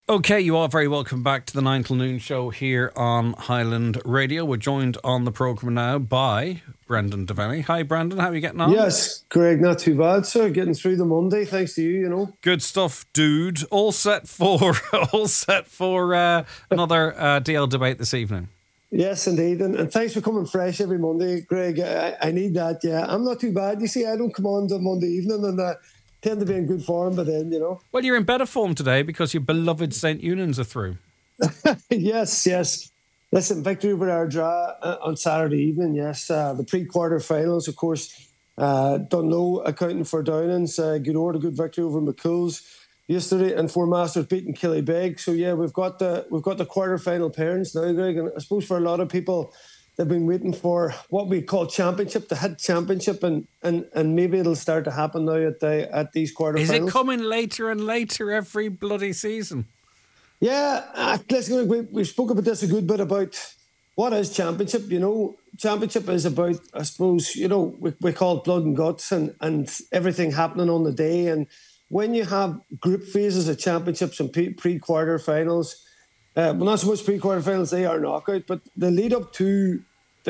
Okay, you are very welcome back to the 9 till noon show here on Highland Radio. We're joined on the programme now by Brendan Devaney. Hi, Brendan. How are you getting on? Yes, Greg, not too bad, sir. Getting through the Monday, thanks to you. Good stuff, dude. All set for another DL debate this evening. Yes, indeed. And thanks for coming fresh every Monday, Greg. I need that, yeah. I'm not too bad. You see, I don't come on the Monday evening and tend to be in good form by then, Well, you're in better form today because your beloved St. Eunans are through. Yes. Listen, victory over Ardra on Saturday evening, yes. The pre-quarter finals, of course, Dunlow accounting for Downings. Gweedore a good victory over McCool's yesterday, and Four Masters beating Killybeg. So yeah, we've got the quarter-final pairings now, Greg. And I suppose for a lot of people, they've been waiting for what we call championship, the hit championship, and maybe it'll start to happen now at these quarterfinals. Is it coming later and later every bloody season? Yeah, listen, we spoke about this a good bit about what is championship. Championship is about, I suppose, we call it blood and guts and everything happening on the day. And when you have group phases of championships and pre-quarter finals, well, not so much pre-quarter finals, they are knockout, but the lead up to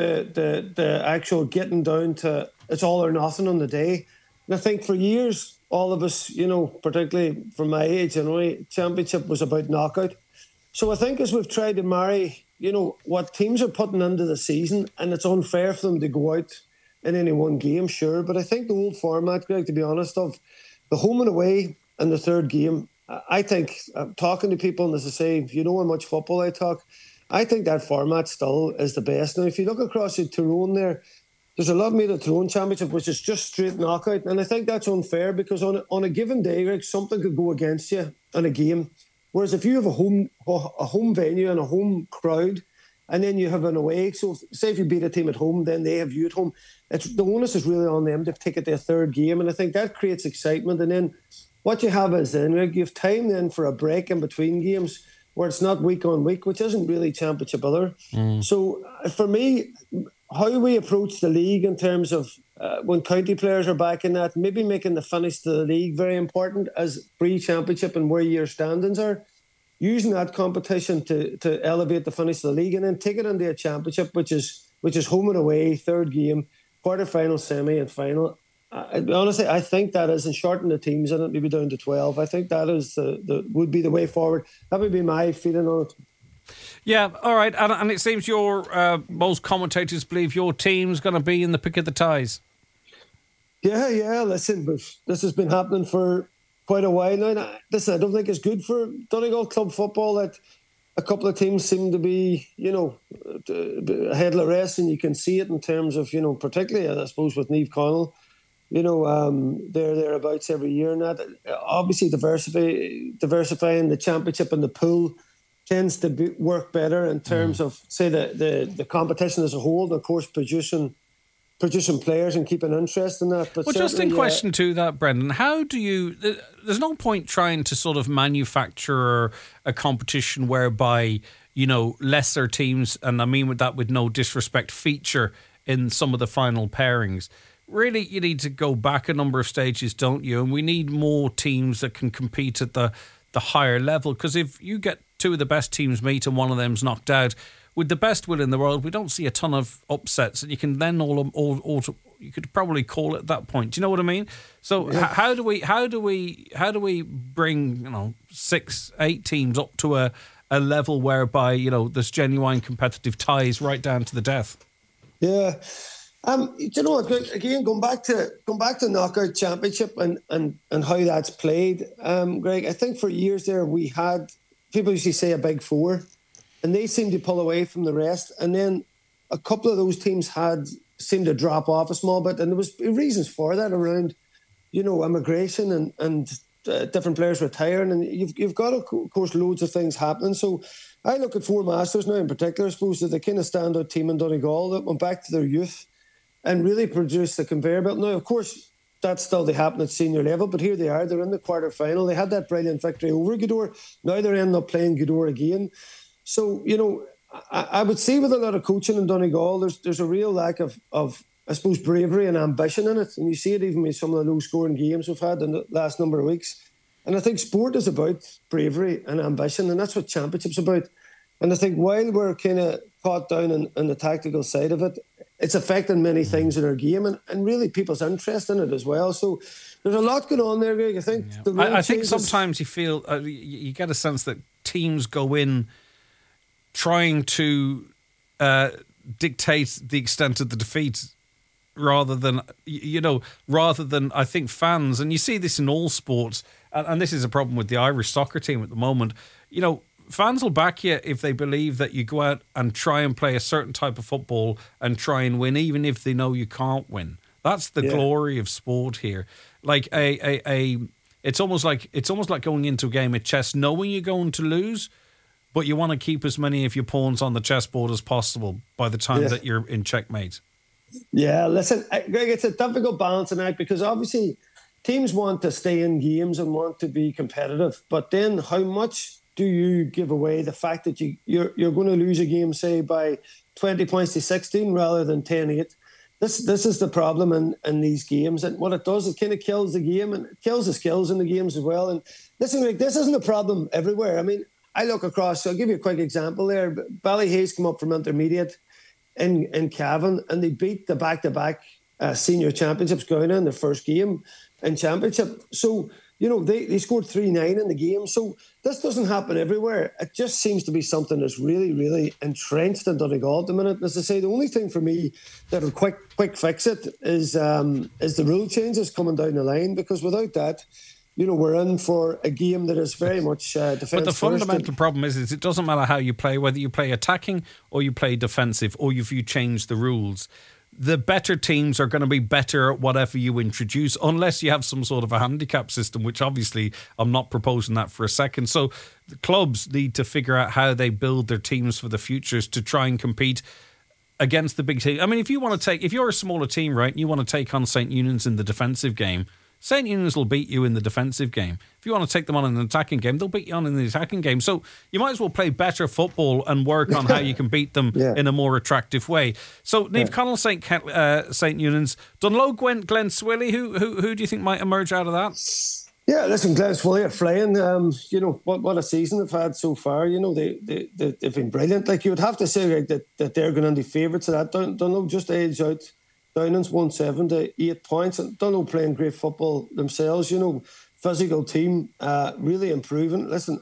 the actual getting down to it's all or nothing on the day. And I think for years, all of us, particularly from my age, championship was about knockout. So I think as we've tried to marry, what teams are putting into the season, and it's unfair for them to go out in any one game, sure. But I think the old format, Greg, to be honest, of the home and away and the third game, I think, talking to people, and as I say, if you know how much football I talk, I think that format still is the best. Now, if you look across the Tyrone there's a lot made of Tyrone Championship, which is just straight knockout. And I think that's unfair because on a given day, Rick, something could go against you in a game. Whereas if you have a home venue and a home crowd, and then you have an away, so say if you beat a team at home, then they have you at home. The onus is really on them to take it their third game. And I think that creates excitement. And then what you have is then, Rick, you have time then for a break in between games where it's not week on week, which isn't really championship either. So for me, how we approach the league in terms of when county players are back in that, maybe making the finish to the league very important as pre-championship and where your standings are, using that competition to elevate the finish of the league and then take it into a championship, which is home and away, third game, quarter-final, semi and final. Honestly, I think that is, and shorten the teams in it, maybe down to 12. I think that is would be the way forward. That would be my feeling on it. Yeah, all right. And it seems most commentators believe your team's going to be in the pick of the ties. Yeah. Listen, this has been happening for quite a while now. Listen, I don't think it's good for Donegal club football that a couple of teams seem to be, ahead of the rest, and you can see it in terms of, particularly, I suppose, with Niamh Connell. They're thereabouts every year, and that obviously diversifying the championship and the pool tends to work better in terms of, say, the competition as a whole, and of course producing players and keeping interest in that. But well, just in question to that, Brendan, how do you... There's no point trying to sort of manufacture a competition whereby, lesser teams, and I mean with that with no disrespect, feature in some of the final pairings. Really, you need to go back a number of stages, don't you? And we need more teams that can compete at the higher level, because if you get two of the best teams meet and one of them's knocked out, with the best will in the world, we don't see a ton of upsets, and you can then you could probably call it at that point. Do you know what I mean? So yeah. How do we bring 6-8 teams up to a level whereby there's genuine competitive ties right down to the death? Yeah. Do you know what? Again, going back to knockout championship and how that's played, Greg. I think for years there we had people used to say a big four, and they seemed to pull away from the rest. And then a couple of those teams seemed to drop off a small bit, and there was reasons for that around, immigration and different players retiring, and you've got of course loads of things happening. So I look at Four Masters now in particular. I suppose that the kind of standout team in Donegal that went back to their youth and really produced the conveyor belt. Now, of course, that's still to happen at senior level, but here they are. They're in the quarter-final. They had that brilliant victory over Gweedore. Now they're ending up playing Gweedore again. So, I would say with a lot of coaching in Donegal, there's a real lack of, I suppose, bravery and ambition in it. And you see it even with some of the low-scoring games we've had in the last number of weeks. And I think sport is about bravery and ambition, and that's what championship's about. And I think while we're kind of caught down in the tactical side of it, it's affecting many things in our game and really people's interest in it as well. So there's a lot going on there, Greg. I think I think sometimes you feel you get a sense that teams go in trying to dictate the extent of the defeat rather than I think fans, and you see this in all sports, and this is a problem with the Irish soccer team at the moment. Fans will back you if they believe that you go out and try and play a certain type of football and try and win, even if they know you can't win. That's the glory of sport here. Like it's almost like going into a game of chess, knowing you're going to lose, but you want to keep as many of your pawns on the chessboard as possible by the time that you're in checkmate. Yeah, listen, Greg, it's a difficult balancing act because obviously teams want to stay in games and want to be competitive, but then how much do you give away the fact that you're going to lose a game, say, by 20 points to 16 rather than 10-8? This is the problem in these games. And what it does, it kind of kills the game and it kills the skills in the games as well. And listen, Rick, this isn't a problem everywhere. I mean, I look across, so I'll give you a quick example there. Ballyhayes come up from intermediate in Cavan and they beat the back-to-back senior championships going in their first game in championship. So, they scored 3-9 in the game. So this doesn't happen everywhere. It just seems to be something that's really, really entrenched in Donegal at the minute. As I say, the only thing for me that will quick fix it is the rule changes coming down the line, because without that, we're in for a game that is very much defence. But the fundamental problem is it doesn't matter how you play, whether you play attacking or you play defensive or if you change the rules. The better teams are going to be better at whatever you introduce, unless you have some sort of a handicap system, which obviously I'm not proposing that for a second. So the clubs need to figure out how they build their teams for the futures to try and compete against the big team. I mean, if you're a smaller team, right, and you want to take on St. Eunan's in the defensive game, St. Eunan's will beat you in the defensive game. If you want to take them on in an attacking game, they'll beat you on in the attacking game. So you might as well play better football and work on how you can beat them in a more attractive way. So Niamh Connell, St. Eunan's, Dunloe, Glen Swilly, who do you think might emerge out of that? Yeah, listen, Glen Swilly are flying. What a season they've had so far. They've been brilliant. Like, you would have to say that they're going to be favourites of that. Dunloe just edged out Downing's 1-7 points. And Dunloe playing great football themselves, physical team, really improving. Listen,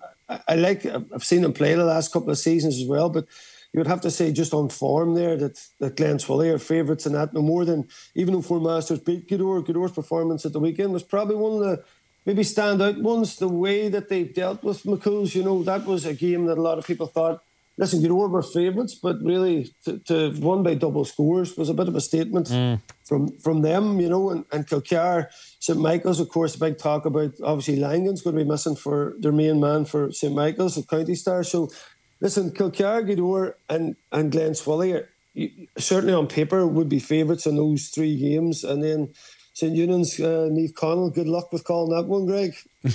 I've seen them play the last couple of seasons as well, but you would have to say just on form there that Glen Swilly are favourites in that, no more than, even though Four Masters beat Gweedore. Gweedore's performance at the weekend was probably one of the maybe standout ones. The way that they dealt with McCool's, that was a game that a lot of people thought, listen, Gweedore were favourites, but really to won by double scores was a bit of a statement from them, and Kilcar, St. Michael's, of course, a big talk about, obviously Langan's going to be missing for their main man for St. Michael's, the County Star. So, listen, Kilcar, Gweedore and Glen Swilly certainly on paper would be favourites in those three games. And then St. Eunan's, Niamh Connell, good luck with calling that one, Greg.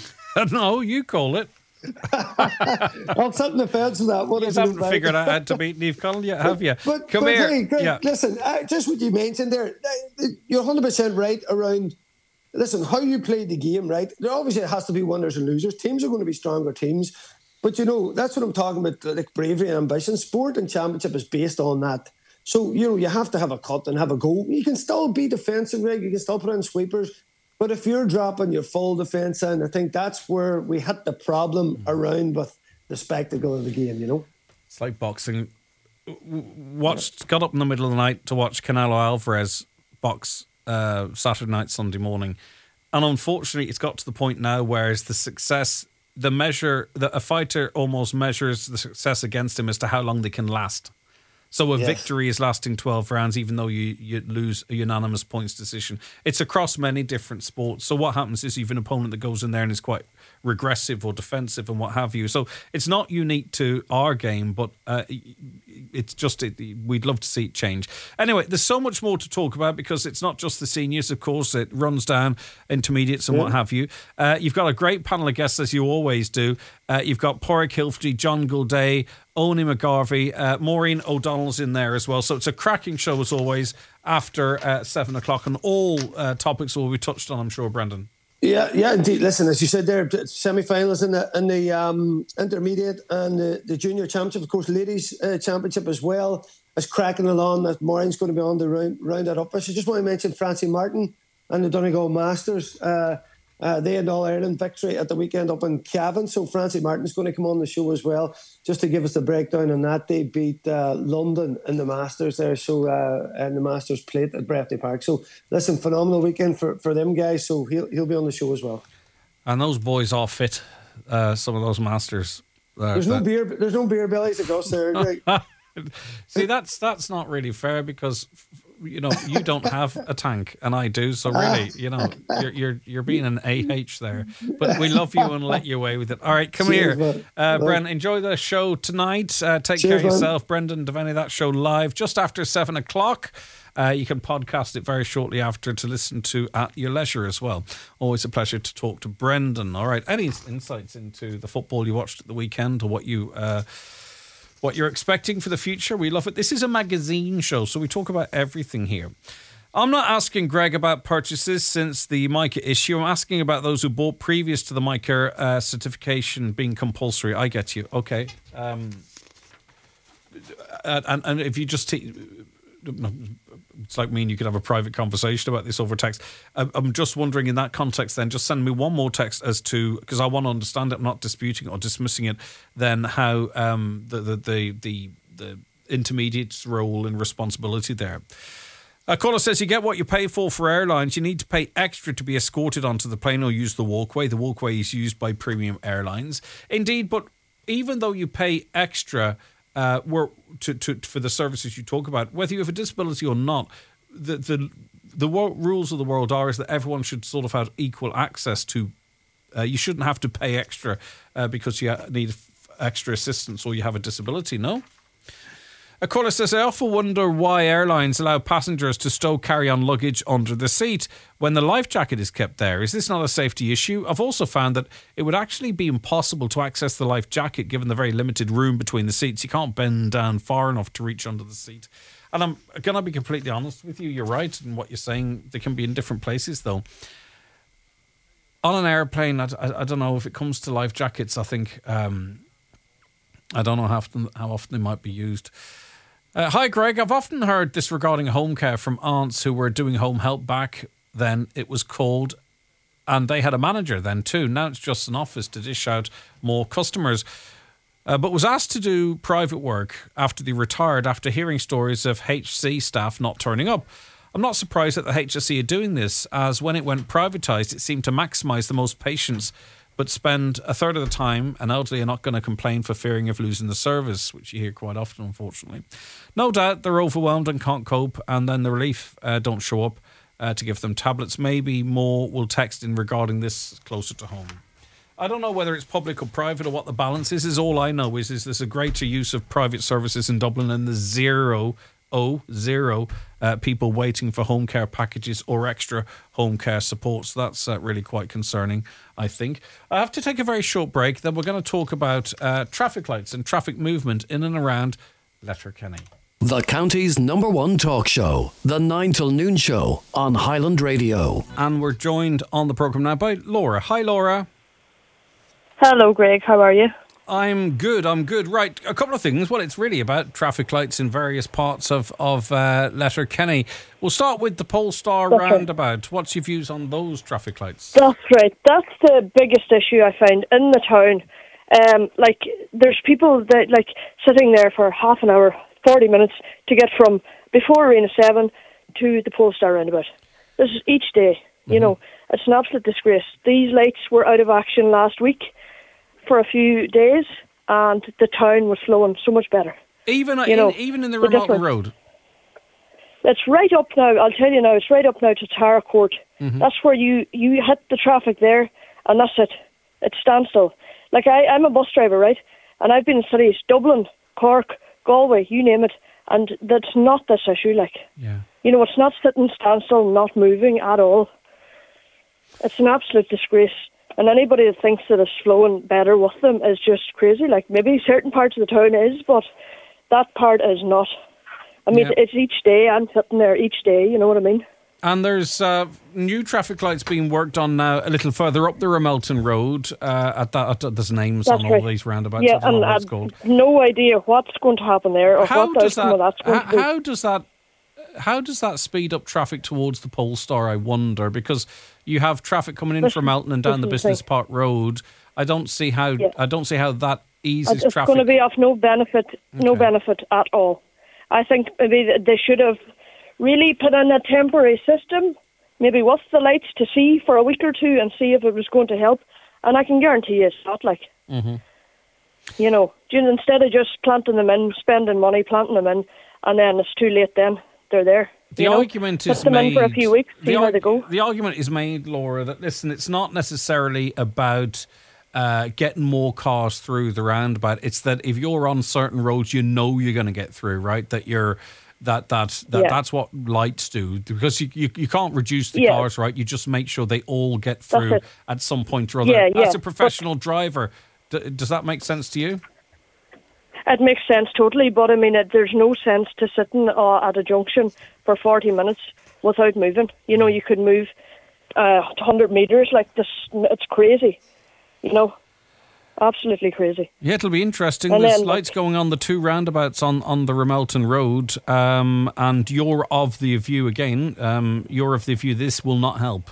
No, you call it. I'll sit in the fence with that one. You haven't figured out how to beat Niamh Connell yet, have you? But Come here. Hey, Greg, listen, just what you mentioned there, you're 100% right around, listen, how you play the game, right? There obviously has to be winners and losers. Teams are going to be stronger teams. But, that's what I'm talking about, like bravery and ambition. Sport and championship is based on that. So, you have to have a cut and have a goal. You can still be defensive, Greg. You can still put in sweepers. But if you're dropping your full defence in, I think that's where we hit the problem around with the spectacle of the game, It's like boxing. Got up in the middle of the night to watch Canelo Alvarez box Saturday night, Sunday morning. And unfortunately, it's got to the point now where it's the success, the measure, that a fighter almost measures the success against him as to how long they can last. So a victory is lasting 12 rounds, even though you lose a unanimous points decision. It's across many different sports. So what happens is you have an opponent that goes in there and is quite regressive or defensive and what have you. So it's not unique to our game, but it's just we'd love to see it change. Anyway, there's so much more to talk about because it's not just the seniors, of course. It runs down intermediates and what have you. You've got a great panel of guests, as you always do. You've got Pádraig Hilferty, John Gulday, Oni McGarvey, Maureen O'Donnell's in there as well. So it's a cracking show as always after 7 o'clock, and all topics will be touched on, I'm sure, Brendan. Yeah, indeed. Listen, as you said there, semi-finals in the intermediate and the junior championship, of course, ladies championship as well is cracking along. That Maureen's going to be on to round that up. I just want to mention Francie Martin and the Donegal Masters. They had an All-Ireland victory at the weekend up in Cavan, so Francie Martin's going to come on the show as well, just to give us the breakdown on that. They beat London in the Masters there, so and the Masters Plate at Breffni Park. So listen, phenomenal weekend for them guys, so he'll be on the show as well. And those boys all fit some of those Masters. There's no beer bellies at Gus there. Right? See, that's not really fair because you don't have a tank and I do, so really you're being an AH there, but we love you and let you away with it. All right, come Cheers, here Brendan, enjoy the show tonight. Take care of yourself, Brendan Devaney. That show live just after 7 o'clock. You can podcast it very shortly after to listen to at your leisure as well. Always a pleasure to talk to Brendan. All right, any insights into the football you watched at the weekend or what you're expecting for the future? We love it. This is a magazine show, so we talk about everything here. I'm not asking Greg about purchases since the MICA issue. I'm asking about those who bought previous to the MICA certification being compulsory. I get you. Okay. And if you just... it's like me and you could have a private conversation about this over text. I'm just wondering in that context then, just send me one more text as to, because I want to understand it, I'm not disputing it or dismissing it, then how the intermediate's role and responsibility there. A caller says you get what you pay for airlines. You need to pay extra to be escorted onto the plane or use the walkway. The walkway is used by premium airlines. Indeed, but even though you pay extra for the services you talk about, whether you have a disability or not, the rules of the world is that everyone should sort of have equal access to. You shouldn't have to pay extra because you need extra assistance or you have a disability. No. A caller says, I often wonder why airlines allow passengers to stow carry-on luggage under the seat when the life jacket is kept there. Is this not a safety issue? I've also found that it would actually be impossible to access the life jacket given the very limited room between the seats. You can't bend down far enough to reach under the seat. And I'm going to be completely honest with you. You're right in what you're saying. They can be in different places, though. On an airplane, I don't know if it comes to life jackets. I think I don't know how often they might be used. Hi, Greg. I've often heard this regarding home care from aunts who were doing home help back then, it was called, and they had a manager then too. Now it's just an office to dish out more customers. But was asked to do private work after they retired after hearing stories of HC staff not turning up. I'm not surprised that the HSE are doing this, as when it went privatised, it seemed to maximise the most patients, but spend a third of the time, and elderly are not going to complain for fearing of losing the service, which you hear quite often, unfortunately. No doubt they're overwhelmed and can't cope, and then the relief don't show up to give them tablets. Maybe more will text in regarding this closer to home. I don't know whether it's public or private or what the balance is. All I know is there's a greater use of private services in Dublin and the zero people waiting for home care packages or extra home care support. So that's really quite concerning, I think. I have to take a very short break. Then we're going to talk about traffic lights and traffic movement in and around Letterkenny. The county's #1 talk show, the 9 till noon show on Highland Radio. And we're joined on the programme now by Laura. Hi, Laura. Hello, Greg. How are you? I'm good. Right, a couple of things. Well, it's really about traffic lights in various parts of Letterkenny. We'll start with the Polestar roundabout. Right. What's your views on those traffic lights? That's right. That's the biggest issue I find in the town. There's people that sitting there for half an hour, 40 minutes to get from before Arena 7 to the Polestar roundabout. This is each day. Mm-hmm. You know, it's an absolute disgrace. These lights were out of action last week for a few days, and the town was flowing so much better. Even in the Remote Road? It's right up now, I'll tell you now, it's right up now to Tara Court. Mm-hmm. That's where you hit the traffic there, and that's it. It's standstill. I'm a bus driver, right? And I've been in cities, Dublin, Cork, Galway, you name it, and that's not this issue, Yeah. You know, it's not sitting standstill, not moving at all. It's an absolute disgrace. And anybody that thinks that it's flowing better with them is just crazy. Maybe certain parts of the town is, but that part is not. I mean, It's each day. I'm sitting there each day, you know what I mean? And there's new traffic lights being worked on now a little further up the Ramelton Road. There's names That's on right. all these roundabouts. Yeah, I don't know and what it's I've called. no idea what's going to happen there or what the outcome of that's going to be. How does that speed up traffic towards the Polestar, I wonder? Because you have traffic coming in from Melton and down the Business Park Road. I don't see how that eases it's traffic. Going to be of no benefit at all. I think maybe they should have really put in a temporary system, maybe with the lights, to see for a week or two and see if it was going to help. And I can guarantee you it's not, like. Mm-hmm. You know, instead of just planting them in, spending money planting them in, and then it's too late then, they're there. The argument is Put them in for a few weeks, see how they go. The argument is made, Laura, that, listen, it's not necessarily about getting more cars through the roundabout. It's that if you're on certain roads, you know you're going to get through, right? That's what lights do, because you can't reduce the cars, right? You just make sure they all get through at some point or other. As a professional driver, does that make sense to you? It makes sense totally, but I mean, there's no sense to sitting at a junction for 40 minutes without moving. You know, you could move 100 metres like this. It's crazy, you know, absolutely crazy. Yeah, it'll be interesting. There's lights going on the two roundabouts on the Ramelton Road, and you're of the view again. You're of the view this will not help.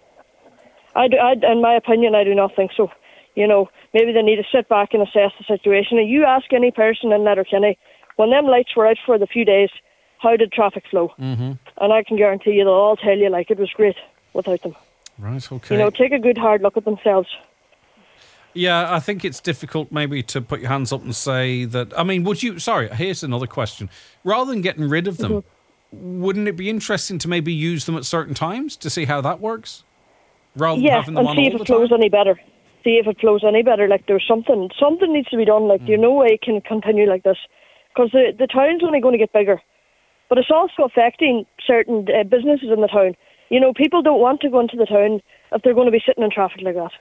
In my opinion, I do not think so. You know, maybe they need to sit back and assess the situation. And you ask any person in Letterkenny, when them lights were out for the few days, how did traffic flow? Mm-hmm. And I can guarantee you they'll all tell you, like, it was great without them. Right, okay. You know, take a good hard look at themselves. Yeah, I think it's difficult maybe to put your hands up and say that. I mean, here's another question. Rather than getting rid of them, wouldn't it be interesting to maybe use them at certain times to see how that works? Rather than having them on all the time? Yeah, and see if it flows any better. Like, there's something needs to be done. Like, there's no way it can continue like this, because the town's only going to get bigger, but it's also affecting certain businesses in the town. You know, people don't want to go into the town if they're going to be sitting in traffic like that.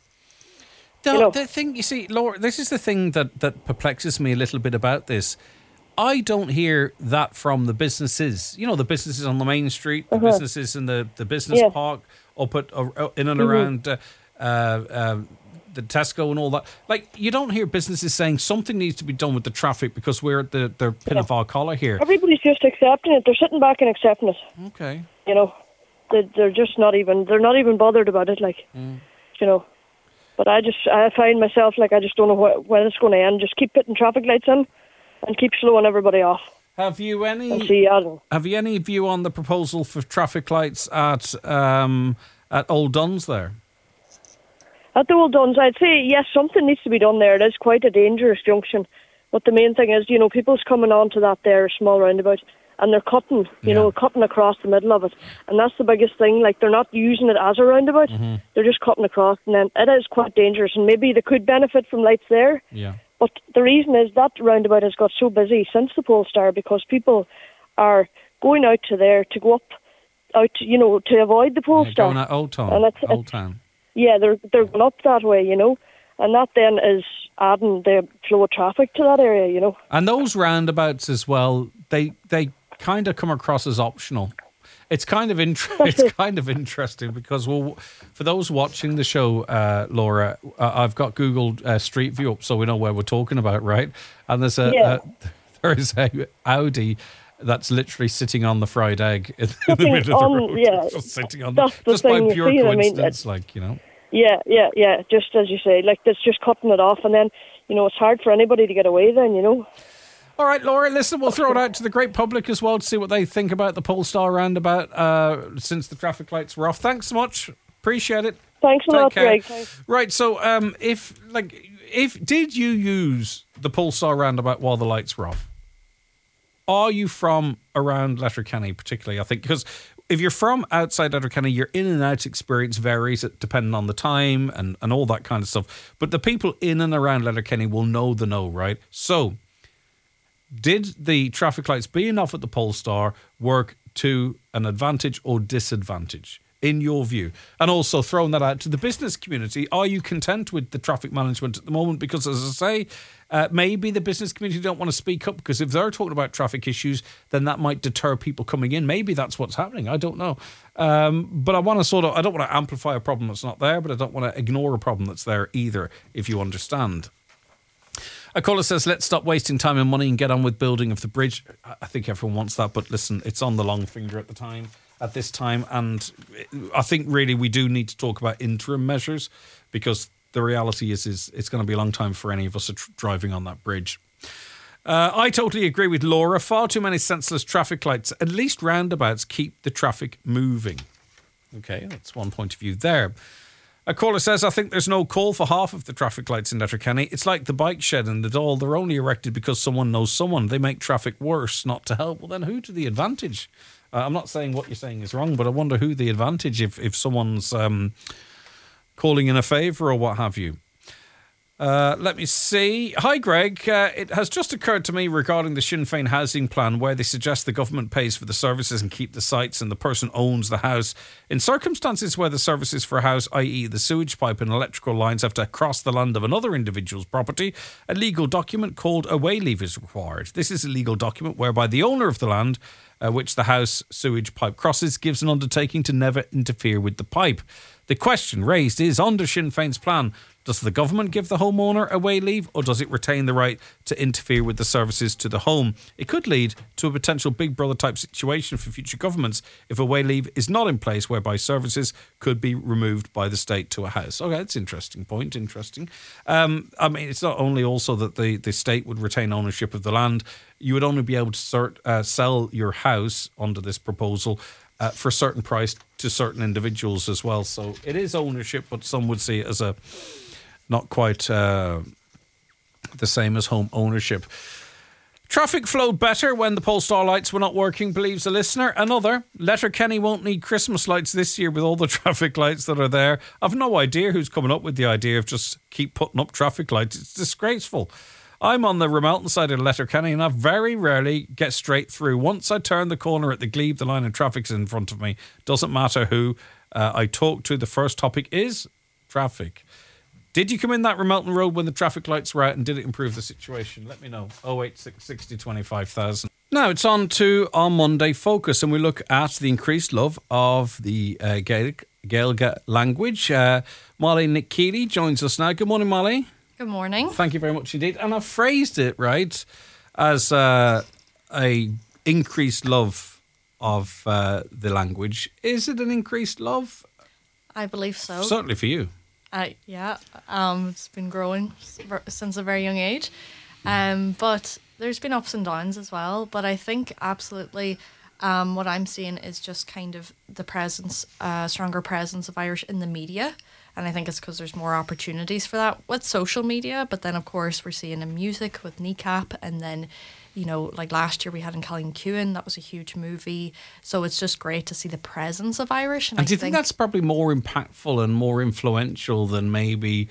The thing, you see, Laura, this is the thing that perplexes me a little bit about this. I don't hear that from the businesses. You know, the businesses on the main street, the businesses in the business park, up in and around the Tesco and all that. Like, you don't hear businesses saying something needs to be done with the traffic because we're at the pin of our collar here. Everybody's just accepting it. They're sitting back and accepting it. Okay. You know, they're just not even bothered about it. Like, you know. But I find myself, like, I just don't know when it's going to end. Just keep putting traffic lights in and keep slowing everybody off. Have you any view on the proposal for traffic lights at Old Duns there? At the Old Duns, I'd say, yes, something needs to be done there. It is quite a dangerous junction. But the main thing is, you know, people's coming onto that there small roundabout, and they're cutting, cutting across the middle of it. And that's the biggest thing. Like, they're not using it as a roundabout. Mm-hmm. They're just cutting across. And then it is quite dangerous. And maybe they could benefit from lights there. Yeah. But the reason is that roundabout has got so busy since the Polestar, because people are going out to there to go out, you know, to avoid the Polestar. Going out Old Town. Yeah, they're going up that way, you know. And that then is adding the flow of traffic to that area, you know. And those roundabouts as well, they kind of come across as optional. It's kind of interesting because, well, for those watching the show, Laura, I've got Google Street View up so we know where we're talking about, right? And there's a Audi that's literally sitting on the fried egg in the middle of the road. Yeah, just sitting on just by pure coincidence, like, you know. Yeah. Just as you say, like, that's just cutting it off, and then, you know, it's hard for anybody to get away then, you know. All right, Laura, listen, we'll throw it out to the great public as well to see what they think about the Polestar roundabout since the traffic lights were off. Thanks so much. Appreciate it. Thanks a lot, Greg. Right, so if did you use the Polestar roundabout while the lights were off? Are you from around Letterkenny particularly, I think? Because if you're from outside Letterkenny, your in and out experience varies depending on the time and all that kind of stuff. But the people in and around Letterkenny will know the know, right? So, did the traffic lights being off at the Polestar work to an advantage or disadvantage? in your view? And also throwing that out to the business community, are you content with the traffic management at the moment? Because as I say, maybe the business community don't want to speak up, because if they're talking about traffic issues, then that might deter people coming in. Maybe that's what's happening. I don't know. But I want to I don't want to amplify a problem that's not there, but I don't want to ignore a problem that's there either, if you understand. A caller says, let's stop wasting time and money and get on with building of the bridge. I think everyone wants that, but listen, it's on the long finger at this time. And I think really we do need to talk about interim measures, because the reality is it's going to be a long time for any of us driving on that bridge. I totally agree with Laura. Far too many senseless traffic lights. At least roundabouts keep the traffic moving. Okay, that's one point of view there. A caller says, I think there's no call for half of the traffic lights in Letterkenny. It's like the bike shed and the Dáil. They're only erected because someone knows someone. They make traffic worse, not to help. Well, then who to the advantage? I'm not saying what you're saying is wrong, but I wonder who the advantage if someone's calling in a favour or what have you. Let me see. Hi, Greg. It has just occurred to me regarding the Sinn Féin housing plan, where they suggest the government pays for the services and keep the sites and the person owns the house. In circumstances where the services for a house, i.e. the sewage pipe and electrical lines, have to cross the land of another individual's property, a legal document called a way leave is required. This is a legal document whereby the owner of the land which the house sewage pipe crosses gives an undertaking to never interfere with the pipe. The question raised is, under Sinn Féin's plan, does the government give the homeowner a way leave, or does it retain the right to interfere with the services to the home? It could lead to a potential Big Brother type situation for future governments if a way leave is not in place, whereby services could be removed by the state to a house. Okay, that's an interesting point. Interesting. I mean, it's not only also that the state would retain ownership of the land. You would only be able to sell your house under this proposal for a certain price to certain individuals as well. So it is ownership, but some would see it as a not quite the same as home ownership. Traffic flowed better when the Polestar lights were not working, believes a listener. Another, Letterkenny won't need Christmas lights this year with all the traffic lights that are there. I've no idea who's coming up with the idea of just keep putting up traffic lights. It's disgraceful. I'm on the Ramelton side of Letterkenny and I very rarely get straight through. Once I turn the corner at the Glebe, the line of traffic's in front of me. Doesn't matter who I talk to, the first topic is traffic. Did you come in that Ramelton Road when the traffic lights were out, and did it improve the situation? Let me know. 086 60 25,000. Now it's on to our Monday focus, and we look at the increased love of the Gaeilge language. Molly Nick Keeley joins us now. Good morning, Molly. Good morning. Thank you very much indeed. And I've phrased it right as a increased love of the language. Is it an increased love? I believe so. Certainly for you. Yeah. It's been growing since a very young age. But there's been ups and downs as well. But I think absolutely what I'm seeing is just kind of the presence, stronger presence of Irish in the media. And I think it's because there's more opportunities for that with social media. But then, of course, we're seeing in music with Kneecap. And then, you know, like last year we had in Callincuen, that was a huge movie. So it's just great to see the presence of Irish. And do you think that's probably more impactful and more influential than maybe,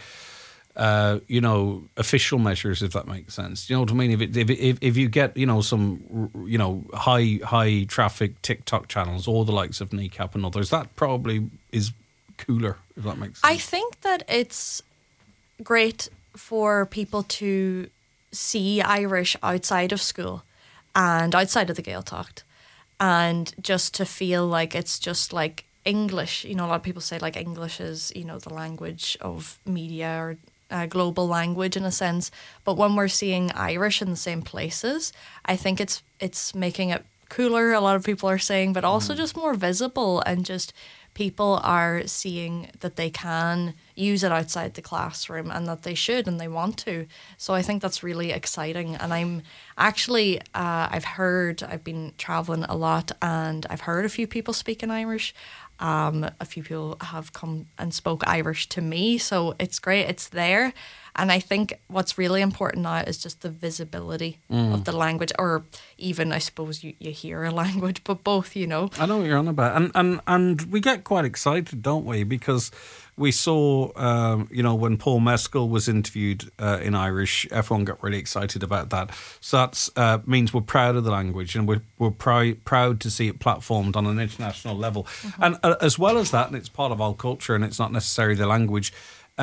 official measures, if that makes sense? You know what I mean? If you get, some, high traffic TikTok channels, or the likes of Kneecap and others, that probably is cooler, if that makes sense. I think that it's great for people to see Irish outside of school and outside of the Gaeltacht, and just to feel like it's just like English. You know, a lot of people say like English is, the language of media or global language in a sense. But when we're seeing Irish in the same places, I think it's making it cooler, a lot of people are saying, but also just more visible, and just people are seeing that they can use it outside the classroom and that they should and they want to. So I think that's really exciting. And I'm actually, I've been traveling a lot and I've heard a few people speaking Irish. A few people have come and spoke Irish to me. So it's great. It's there. And I think what's really important now is just the visibility of the language, or even, I suppose, you hear a language, but both, you know. I know what you're on about. And we get quite excited, don't we? Because we saw, when Paul Mescal was interviewed in Irish, everyone got really excited about that. So that means we're proud of the language, and we're proud to see it platformed on an international level. And as well as that, and it's part of our culture, and it's not necessarily the language,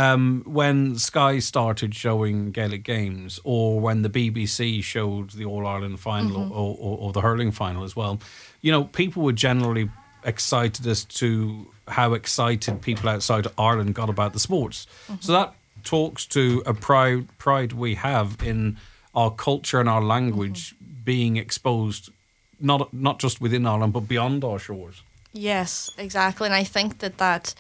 when Sky started showing Gaelic games, or when the BBC showed the All-Ireland final or the hurling final as well, people were generally excited as to how excited people outside of Ireland got about the sports. So that talks to a pride we have in our culture and our language being exposed, not just within Ireland, but beyond our shores. Yes, exactly. And I think that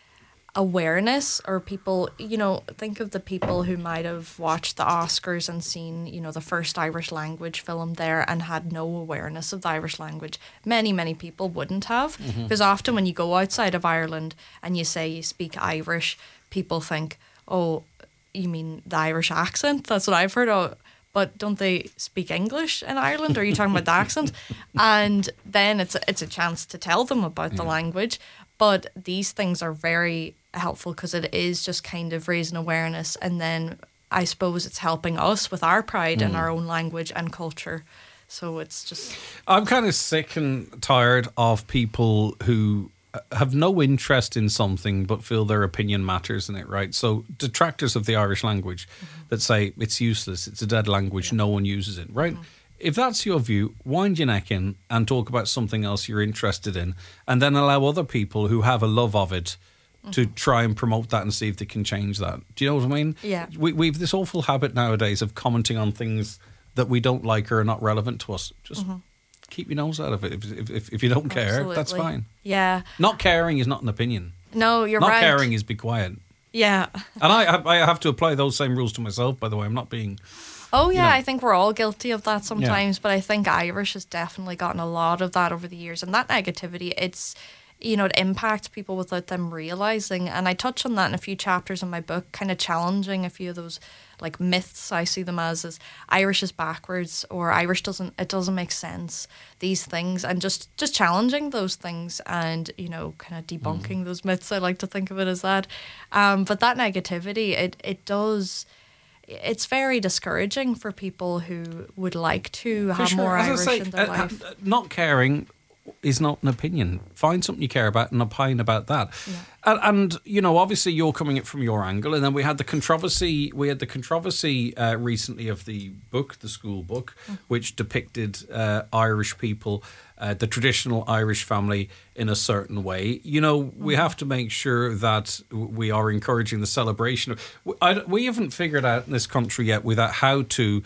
awareness, or people, think of the people who might have watched the Oscars and seen, the first Irish language film there and had no awareness of the Irish language. Many, many people wouldn't have, because often when you go outside of Ireland and you say you speak Irish, people think, oh, you mean the Irish accent? That's what I've heard. Oh, but don't they speak English in Ireland? Or are you talking about the accent? And then it's a chance to tell them about the language. But these things are very helpful, because it is just kind of raising awareness, and then I suppose it's helping us with our pride in our own language and culture. So it's just... I'm kind of sick and tired of people who have no interest in something but feel their opinion matters in it, right? So detractors of the Irish language that say it's useless, it's a dead language, no one uses it, right? If that's your view, wind your neck in and talk about something else you're interested in, and then allow other people who have a love of it to try and promote that and see if they can change that. Do you know what I mean? Yeah. We've this awful habit nowadays of commenting on things that we don't like or are not relevant to us. Just keep your nose out of it. If you don't care, Absolutely. that's fine. Yeah. Not caring is not an opinion. No, you're not right. Not caring is be quiet. Yeah. And I have to apply those same rules to myself, by the way. I'm not being... Oh, yeah, I think we're all guilty of that sometimes, but I think Irish has definitely gotten a lot of that over the years. And that negativity, it impacts people without them realising. And I touch on that in a few chapters in my book, kind of challenging a few of those like myths. I see them as Irish is backwards, or Irish doesn't make sense, these things, and just challenging those things and, kind of debunking those myths. I like to think of it as that. But that negativity, it does... It's very discouraging for people who would like to have more Irish in their life. Not caring is not an opinion. Find something you care about and opine about that. Yeah. And obviously you're coming at from your angle, and then we had the controversy. We had the controversy recently of the book, the school book, which depicted Irish people, the traditional Irish family in a certain way. We have to make sure that we are encouraging the celebration. We haven't figured out in this country yet without how to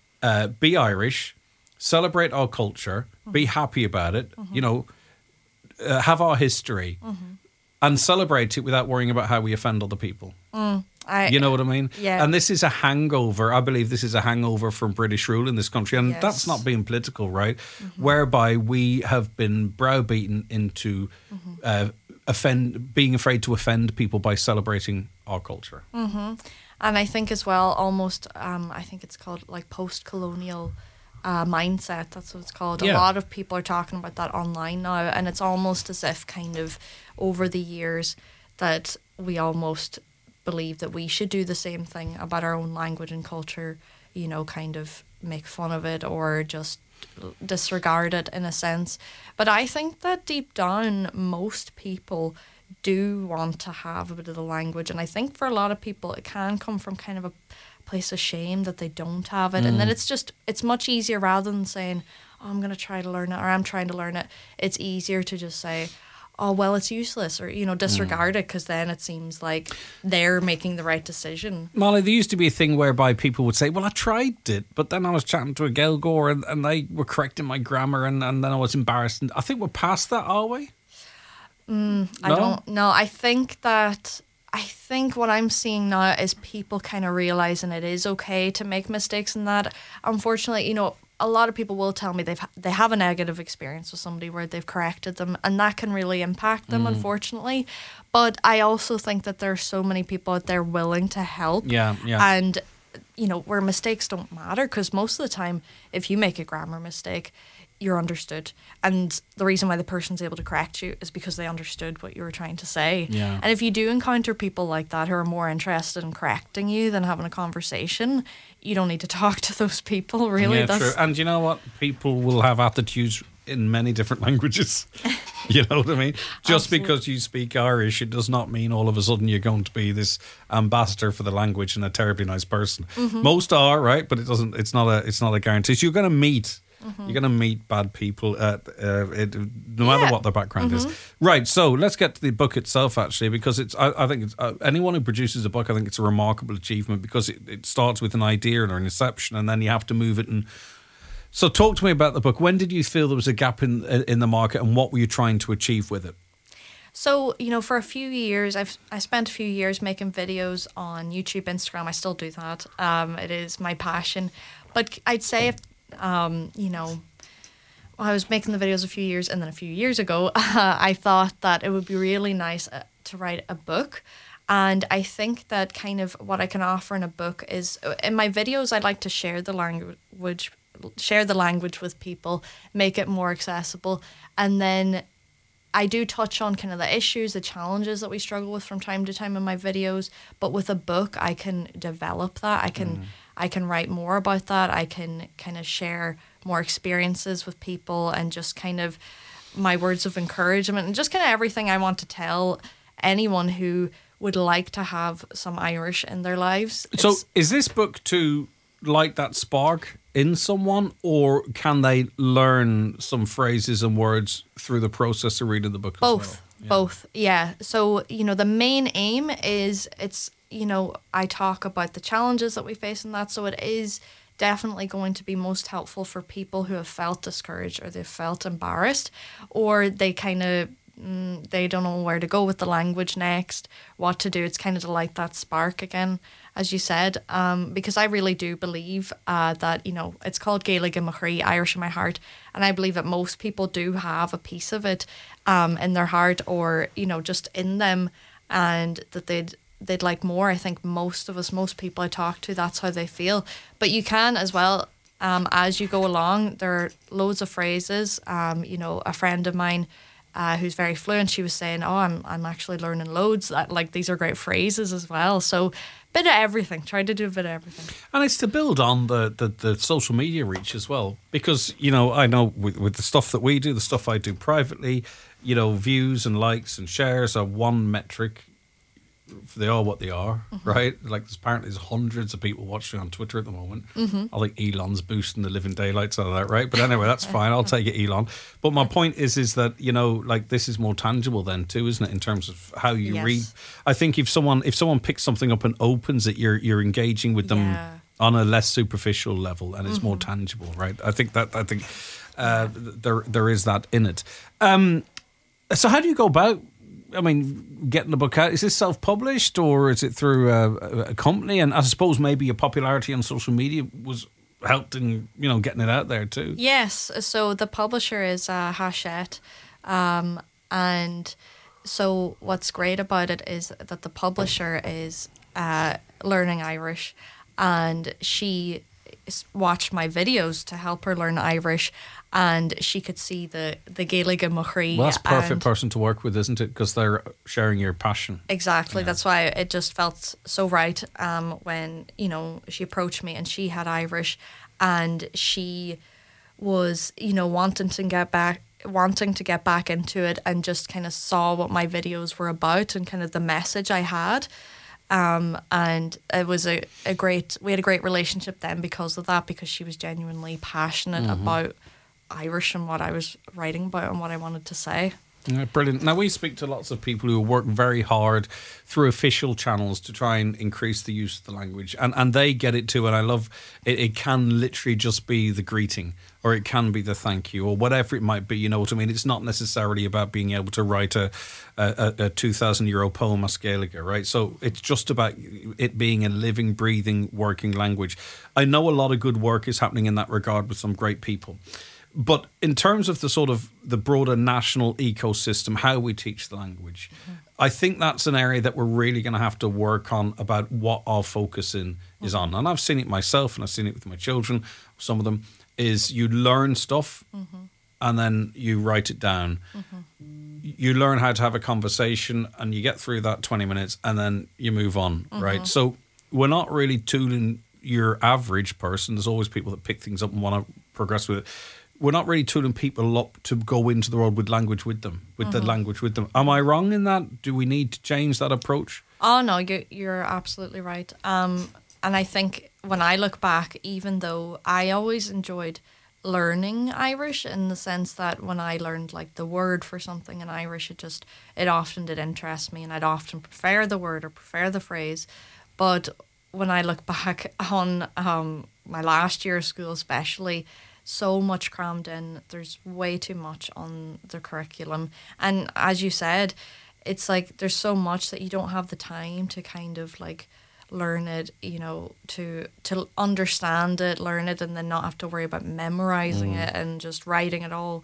be Irish, celebrate our culture, be happy about it, have our history, and celebrate it without worrying about how we offend other people. You know what I mean? Yeah. And this is a hangover. I believe this is a hangover from British rule in this country. And that's not being political, right? Whereby we have been browbeaten into being afraid to offend people by celebrating our culture. And I think as well, almost, I think it's called like post-colonial mindset. That's what it's called. Yeah. A lot of people are talking about that online now. And it's almost as if kind of over the years that we almost... believe that we should do the same thing about our own language and culture, kind of make fun of it or just disregard it in a sense. But I think that deep down, most people do want to have a bit of the language. And I think for a lot of people, it can come from kind of a place of shame that they don't have it. And then it's much easier, rather than saying, oh, I'm going to try to learn it, or I'm trying to learn it. It's easier to just say, oh, well, it's useless, or, disregard it, because then it seems like they're making the right decision. Molly, there used to be a thing whereby people would say, well, I tried it, but then I was chatting to a Gaeilgeoir and they were correcting my grammar and then I was embarrassed. And I think we're past that, are we? No? I don't know. I think what I'm seeing now is people kind of realising it is okay to make mistakes in that. Unfortunately, a lot of people will tell me they have a negative experience with somebody where they've corrected them, and that can really impact them, unfortunately. But I also think that there are so many people out there willing to help. Yeah. And, where mistakes don't matter, because most of the time, if you make a grammar mistake, you're understood. And the reason why the person's able to correct you is because they understood what you were trying to say. Yeah. And if you do encounter people like that who are more interested in correcting you than having a conversation, you don't need to talk to those people, really. Yeah, true. And you know what? People will have attitudes in many different languages. You know what I mean? Just Absolutely. because you speak Irish, it does not mean all of a sudden you're going to be this ambassador for the language and a terribly nice person. Most are, right? But it's not a guarantee. So you're going to meet. You're going to meet bad people, no matter what their background is. Right, so let's get to the book itself, actually, because I think it's, anyone who produces a book, I think it's a remarkable achievement, because it starts with an idea or an inception, and then you have to move it. And so talk to me about the book. When did you feel there was a gap in the market, and what were you trying to achieve with it? So, for a few years, I spent a few years making videos on YouTube, Instagram. I still do that. It is my passion. But I'd say if I was making the videos a few years, and then a few years ago, I thought that it would be really nice to write a book. And I think that kind of what I can offer in a book is, in my videos, I'd like to share the language with people, make it more accessible. And then I do touch on kind of the issues, the challenges that we struggle with from time to time in my videos. But with a book, I can develop that. I can write more about that. I can kind of share more experiences with people, and just kind of my words of encouragement, and just kind of everything I want to tell anyone who would like to have some Irish in their lives. So is this book to light that spark in someone, or can they learn some phrases and words through the process of reading the book as well? Both, yeah. So, the main aim is I talk about the challenges that we face in that. So it is definitely going to be most helpful for people who have felt discouraged, or they've felt embarrassed, or they kind of, they don't know where to go with the language next, what to do. It's kind of to light that spark again, as you said, because I really do believe that, it's called Gaelic in my heart, Irish in my heart. And I believe that most people do have a piece of it in their heart, or, just in them, and that they'd like more. I think most people I talk to, that's how they feel. But you can as well, as you go along, there are loads of phrases. A friend of mine who's very fluent, she was saying, I'm actually learning loads. That, these are great phrases as well. So bit of everything. Try to do a bit of everything. And it's to build on the social media reach as well. Because, I know with the stuff that we do, the stuff I do privately, views and likes and shares are one metric. They are what they are, right? There's hundreds of people watching on Twitter at the moment. I think Elon's boosting the living daylights out of that, right? But anyway, that's fine. I'll take it, Elon. But my point is that, this is more tangible then too, isn't it? In terms of how you read. I think if someone picks something up and opens it, you're engaging with them on a less superficial level, and it's more tangible, right? I think there is that in it. So how do you go about getting the book out? Is this self-published, or is it through a company? And I suppose maybe your popularity on social media was helped in, getting it out there too. Yes. So the publisher is Hachette. And so what's great about it is that the publisher is learning Irish, and she watched my videos to help her learn Irish, and she could see the Gaelic and Mochrie. Well, that's a perfect person to work with, isn't it? Because they're sharing your passion. Exactly. Yeah. That's why it just felt so right when, she approached me, and she had Irish, and she was, wanting to get back into it, and just kind of saw what my videos were about and kind of the message I had. And it was we had a great relationship then because of that, because she was genuinely passionate about Irish and what I was writing about and what I wanted to say. Yeah, brilliant. Now, we speak to lots of people who work very hard through official channels to try and increase the use of the language. And they get it too. And I love it. It can literally just be the greeting, or it can be the thank you, or whatever it might be. You know what I mean? It's not necessarily about being able to write a 2,000 euro poem as Gaelic, right? So it's just about it being a living, breathing, working language. I know a lot of good work is happening in that regard with some great people. But in terms of the sort of the broader national ecosystem, how we teach the language, I think that's an area that we're really going to have to work on about what our focus is on. And I've seen it myself, and I've seen it with my children. Some of them is you learn stuff and then you write it down. You learn how to have a conversation and you get through that 20 minutes and then you move on, right? So we're not really tooling your average person. There's always people that pick things up and want to progress with it. We're not really tooling people up to go into the world with language with them, with the language with them. Am I wrong in that? Do we need to change that approach? Oh, no, you're absolutely right. And I think when I look back, even though I always enjoyed learning Irish in the sense that when I learned like the word for something in Irish, it often did interest me, and I'd often prefer the word or prefer the phrase. But when I look back on my last year of school especially, so much crammed in. There's way too much on the curriculum. And as you said, it's like there's so much that you don't have the time to kind of like learn it, you know, to understand it, learn it, and then not have to worry about memorizing it and just writing it all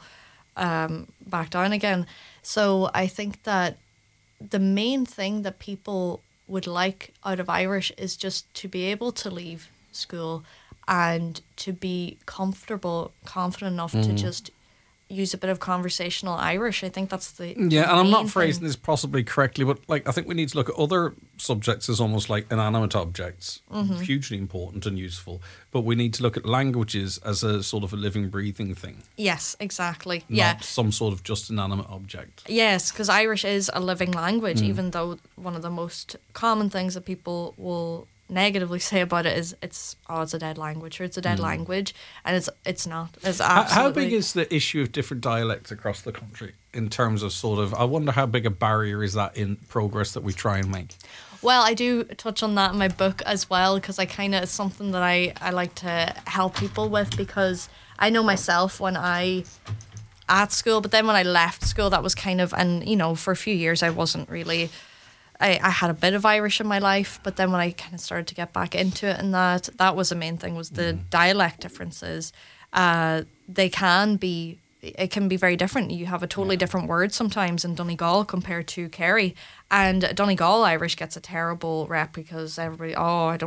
back down again. So I think that the main thing that people would like out of Irish is just to be able to leave school and to be confident enough to just use a bit of conversational Irish. I think that's the and I'm not phrasing this possibly correctly, but like I think we need to look at other subjects as almost like inanimate objects, hugely important and useful. But we need to look at languages as a sort of a living, breathing thing. Yes, exactly. Not some sort of just inanimate object. Yes, because Irish is a living language, even though one of the most common things that people will negatively say about it is it's a dead language, or it's a dead language, and it's not. It's absolutely. How big is the issue of different dialects across the country in terms of sort of, I wonder how big a barrier is that in progress that we try and make? Well, I do touch on that in my book as well, because it's something that I like to help people with, because I know myself when at school, but then when I left school, that was kind of, and you know, for a few years I wasn't really, I had a bit of Irish in my life, but then when I kind of started to get back into it, and that was the main thing, was the dialect differences. It can be very different. You have a totally different word sometimes in Donegal compared to Kerry, and Donegal Irish gets a terrible rep because everybody,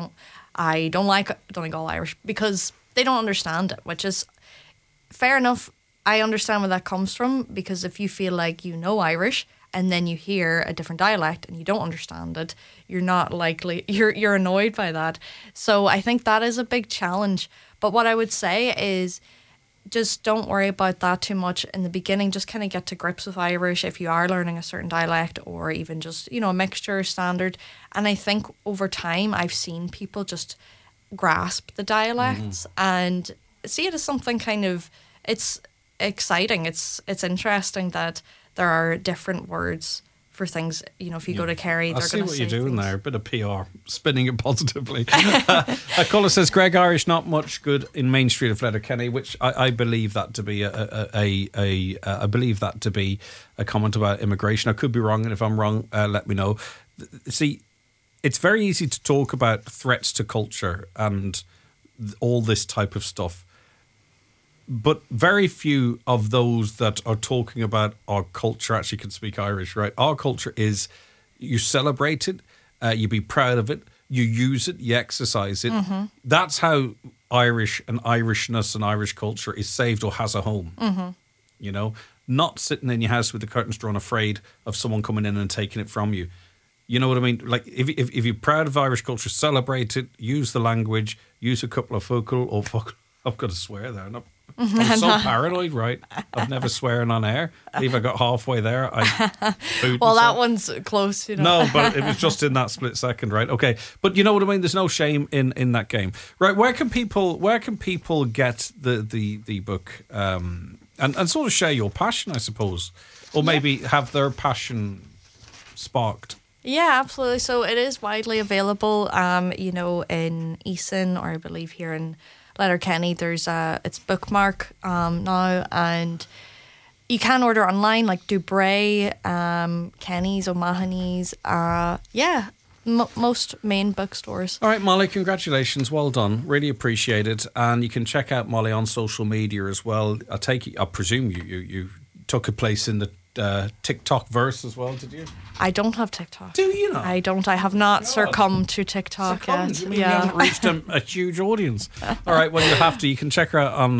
I don't like Donegal Irish because they don't understand it, which is fair enough. I understand where that comes from, because if you feel like you know Irish and then you hear a different dialect and you don't understand it, you're annoyed by that. So I think that is a big challenge. But what I would say is just don't worry about that too much in the beginning. Just kind of get to grips with Irish if you are learning a certain dialect, or even just, you know, a mixture standard. And I think over time I've seen people just grasp the dialects and see it as something kind of, it's exciting. It's interesting that there are different words for things. You know, if you go to Kerry, they're going to say I see what you're doing things. there. A bit of PR, spinning it positively. A caller says, Greg, Irish not much good in Main Street of Letterkenny, which I believe that to be I believe that to be a comment about immigration. I could be wrong, and if I'm wrong, let me know. See, it's very easy to talk about threats to culture and all this type of stuff, but very few of those that are talking about our culture actually can speak Irish, right? Our culture is, you celebrate it, you be proud of it, you use it, you exercise it. That's how Irish and Irishness and Irish culture is saved or has a home. You know, not sitting in your house with the curtains drawn, afraid of someone coming in and taking it from you. You know what I mean? Like, if you're proud of Irish culture, celebrate it, use the language, use a couple of I've got to swear there. I'm so paranoid, right? I've never swearing on air. I believe I got halfway there. Well, that one's close, you know. No, but it was just in that split second, right? Okay, but you know what I mean. There's no shame in that game, right? Where can people get the book? And sort of share your passion, I suppose. Or maybe have their passion sparked. Yeah, absolutely. So it is widely available, in Eason, or I believe here in Letterkenny, it's Bookmark now, and you can order online, like Dubray, Kenny's, O'Mahony's, most main bookstores. All right, Molly, congratulations. Well done. Really appreciate it. And you can check out Molly on social media as well. I presume you took a place in the TikTok verse as well, did you? I don't have TikTok. Do you not? I don't. I have not succumbed to TikTok yet. You mean you haven't reached a huge audience? All right, well, you have to. You can check her out on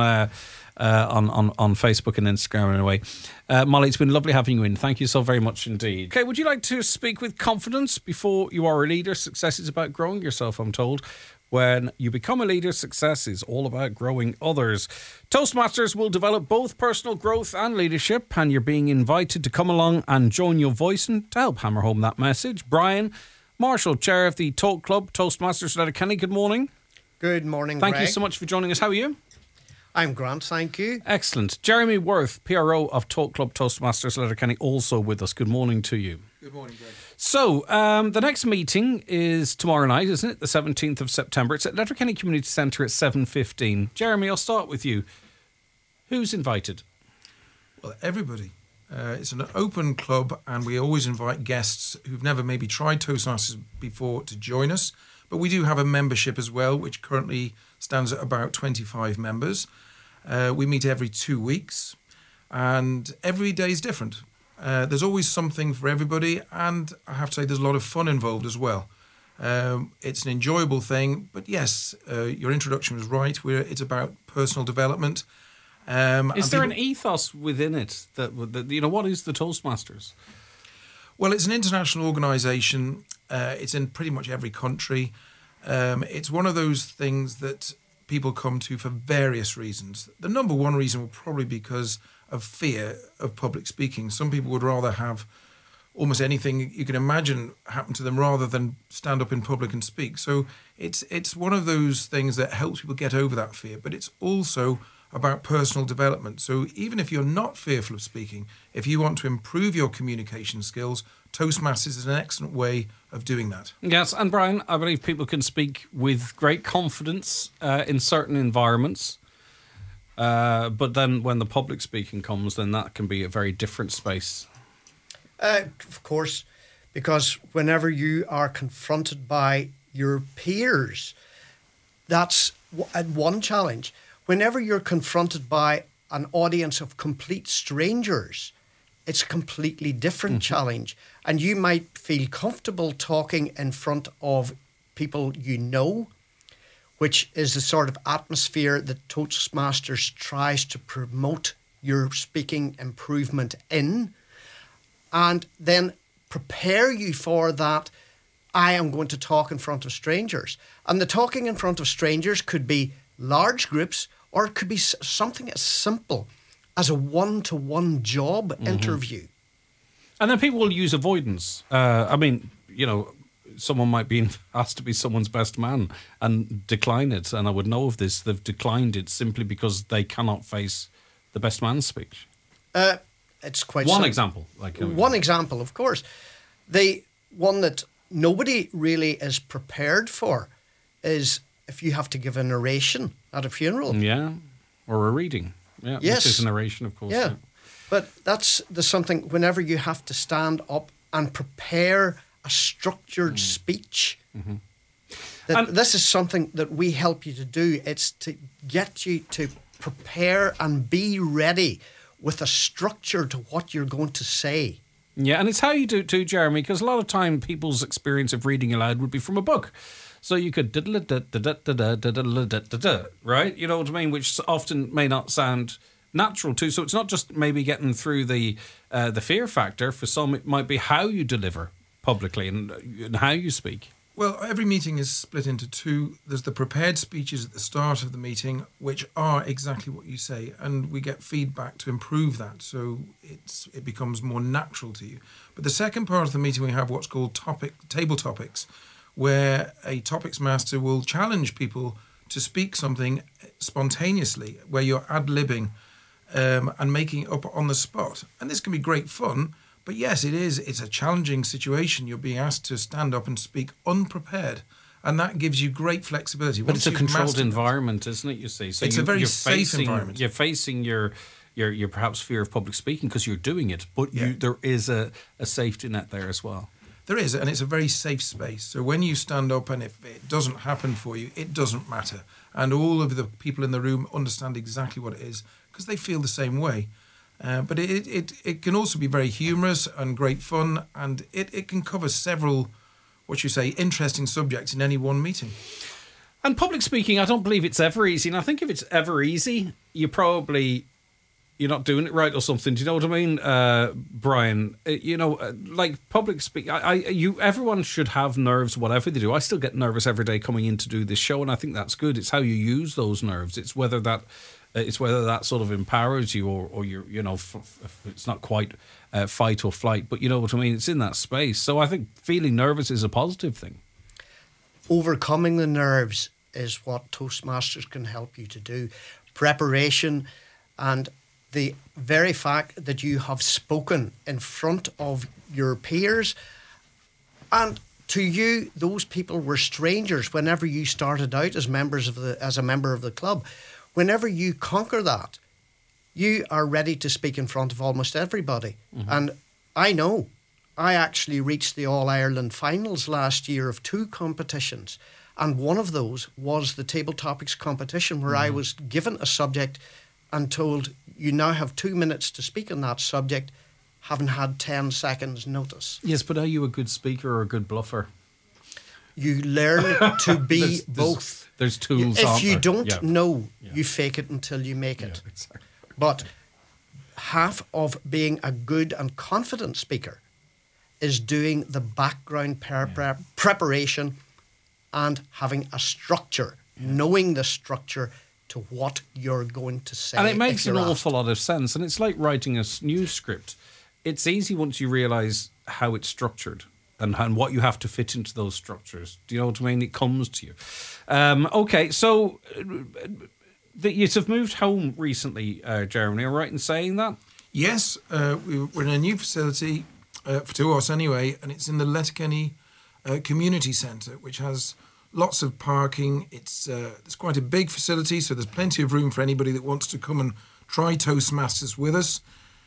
Facebook and Instagram anyway. Molly, it's been lovely having you in. Thank you so very much indeed. Okay, would you like to speak with confidence before you are a leader? Success is about growing yourself, I'm told. When you become a leader, success is all about growing others. Toastmasters will develop both personal growth and leadership, and you're being invited to come along and join your voice and to help hammer home that message. Brian Marshall, chair of the Talk Club Toastmasters Letterkenny, good morning. Good morning, Thank Greg. you so much for joining us. How are you? I'm Grant, thank you. Excellent. Jeremy Worth, PRO of Talk Club Toastmasters Letterkenny, also with us. Good morning to you. Good morning, Greg. So, the next meeting is tomorrow night, isn't it? The 17th of September. It's at Letterkenny Community Centre at 7:15. Jeremy, I'll start with you. Who's invited? Well, everybody. It's an open club, and we always invite guests who've never maybe tried Toastmasters before to join us. But we do have a membership as well, which currently stands at about 25 members. We meet every 2 weeks, and every day is different. There's always something for everybody, and I have to say there's a lot of fun involved as well. It's an enjoyable thing, but yes, your introduction was right. It's about personal development. Is there an ethos within it? That what is the Toastmasters? Well, it's an international organisation. It's in pretty much every country. It's one of those things that people come to for various reasons. The number one reason will probably be because of fear of public speaking. Some people would rather have almost anything you can imagine happen to them rather than stand up in public and speak. So it's one of those things that helps people get over that fear, but it's also about personal development. So even if you're not fearful of speaking, if you want to improve your communication skills, Toastmasters is an excellent way of doing that. Yes, and Brian, I believe people can speak with great confidence in certain environments. But then when the public speaking comes, then that can be a very different space. Of course, because whenever you are confronted by your peers, that's one challenge. Whenever you're confronted by an audience of complete strangers, it's a completely different challenge. And you might feel comfortable talking in front of people you know, which is the sort of atmosphere that Toastmasters tries to promote your speaking improvement in, and then prepare you for that. I am going to talk in front of strangers. And the talking in front of strangers could be large groups, or it could be something as simple as a one-to-one job interview. And then people will use avoidance. Someone might be asked to be someone's best man and decline it. And I would know of this. They've declined it simply because they cannot face the best man's speech. It's quite one example. One example, of course. The one that nobody really is prepared for is if you have to give a narration at a funeral. Yeah, or a reading. Yeah, yes. Which is a narration, of course. Yeah, but that's something whenever you have to stand up and prepare a structured speech. This is something that we help you to do. It's to get you to prepare and be ready with a structure to what you're going to say. Yeah, and it's how you do it too, Jeremy, because a lot of time people's experience of reading aloud would be from a book. So you could right? You know what I mean? Which often may not sound natural too. So it's not just maybe getting through the fear factor. For some, it might be how you deliver publicly and how you speak. Well, every meeting is split into two. There's the prepared speeches at the start of the meeting, which are exactly what you say, and we get feedback to improve that, so it becomes more natural to you. But the second part of the meeting, we have what's called table topics, where a topics master will challenge people to speak something spontaneously, where you're ad-libbing and making it up on the spot. And this can be great fun, but yes, it is. It's a challenging situation. You're being asked to stand up and speak unprepared, and that gives you great flexibility. But Once it's a you've controlled mastered it- environment, isn't it? You see, so It's a very you're safe environment. You're facing your perhaps fear of public speaking because you're doing it, but Yeah. there is a safety net there as well. There is, and it's a very safe space. So when you stand up and if it doesn't happen for you, it doesn't matter. And all of the people in the room understand exactly what it is because they feel the same way. But it can also be very humorous and great fun, and it can cover several, interesting subjects in any one meeting. And public speaking, I don't believe it's ever easy. And I think if it's ever easy, you're not doing it right or something. Do you know what I mean, Brian? Like public speak. Everyone should have nerves, whatever they do. I still get nervous every day coming in to do this show, and I think that's good. It's how you use those nerves. It's whether that sort of empowers you, or you're, it's not quite fight or flight, but you know what I mean. It's in that space. So I think feeling nervous is a positive thing. Overcoming the nerves is what Toastmasters can help you to do. Preparation and the very fact that you have spoken in front of your peers, and to you, those people were strangers whenever you started out as a member of the club. Whenever you conquer that, you are ready to speak in front of almost everybody. Mm-hmm. And I know, I actually reached the All-Ireland finals last year of 2 competitions, and one of those was the Table Topics competition, where I was given a subject and told, you now have 2 minutes to speak on that subject, having had 10 seconds notice. Yes, but are you a good speaker or a good bluffer? You learn to be both. There's tools. If you don't know, you fake it until you make it. Yeah, exactly. But half of being a good and confident speaker is doing the background preparation and having a structure, knowing the structure to what you're going to say. And it makes an awful lot of sense. And it's like writing a news script. It's easy once you realise how it's structured and what you have to fit into those structures. Do you know what I mean? It comes to you. Okay, so you have moved home recently, Jeremy. Am I right in saying that? Yes, we're in a new facility, to us anyway, and it's in the Letterkenny Community Centre, which has lots of parking. It's quite a big facility, so there's plenty of room for anybody that wants to come and try Toastmasters with us.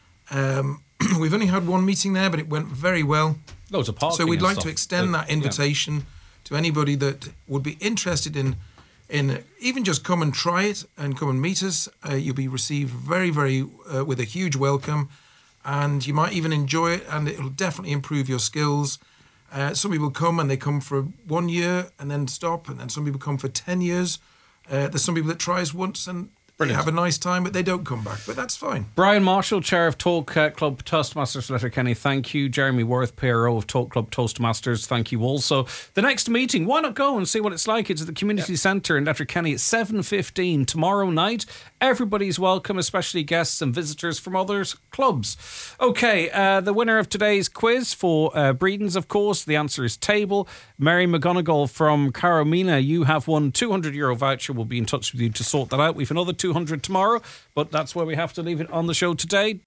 We've only had one meeting there, but it went very well. Loads of parking. So we'd and like stuff. to extend that invitation to anybody that would be interested in even just come and try it and come and meet us. You'll be received very, very with a huge welcome, and you might even enjoy it, and it'll definitely improve your skills. Some people come and they come for 1 year and then stop, and then some people come for 10 years. There's some people that tries once and they have a nice time, but they don't come back. But that's fine. Brian Marshall, Chair of Talk Club Toastmasters Letterkenny, thank you. Jeremy Worth, PRO of Talk Club Toastmasters, thank you also. The next meeting, why not go and see what it's like? It's at the Community Centre in Letterkenny at 7:15 tomorrow night. Everybody's welcome, especially guests and visitors from other clubs. Okay, the winner of today's quiz for Breedens, of course, the answer is Table. Mary McGonigal from Caromina, you have won €200 voucher. We'll be in touch with you to sort that out. We've another 200 tomorrow, but that's where we have to leave it on the show today.